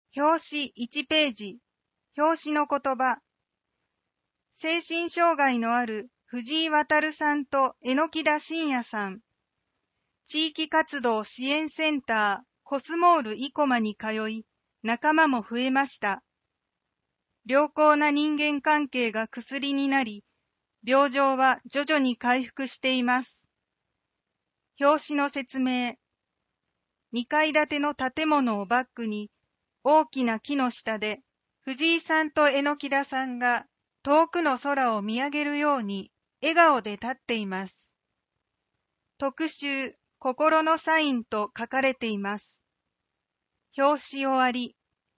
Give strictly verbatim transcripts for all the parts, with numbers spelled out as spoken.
表紙いちページ、表紙の言葉。精神障害のある藤井渉さんと榎田信也さん。地域活動支援センターコスモール生駒に通い、仲間も増えました。良好な人間関係が薬になり、病状は徐々に回復しています。表紙の説明。にかい建ての建物をバックに、大きな木の下で、藤井さんと榎田さんが遠くの空を見上げるように笑顔で立っています。特集、心のサインと書かれています。表紙終わり。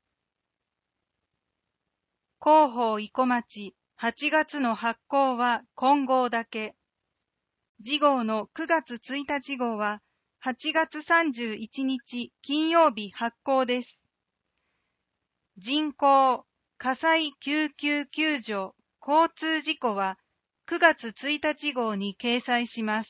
広報生駒町はちがつの発行は今号だけ。次号のくがつついたち号ははちがつさんじゅういちにち金曜日発行です。人口、火災救急救助、交通事故はくがつついたち号に掲載します。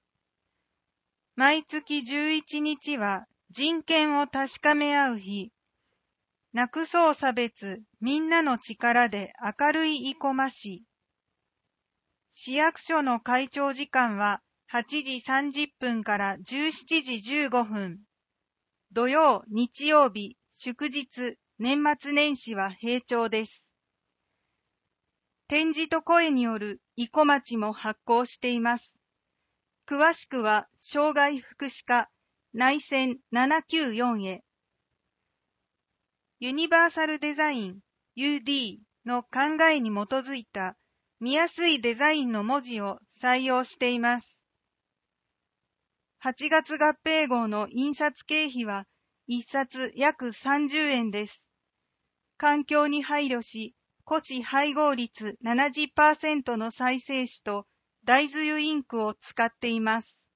毎月じゅういちにちは人権を確かめ合う日。なくそう差別、みんなの力で明るい生駒市。市役所の会長時間ははちじさんじゅっぷんからじゅうしちじじゅうごふん。土曜、日曜日、祝日、年末年始は閉庁です。点字と声による生駒町も発行しています。詳しくは障害福祉課内線ななきゅうよんへ。ユニバーサルデザイン ユーディー の考えに基づいた見やすいデザインの文字を採用しています。はちがつ合併号の印刷経費はいっさつ約さんじゅうえんです。環境に配慮し、古紙配合率 ななじゅっパーセント の再生紙と大豆油インクを使っています。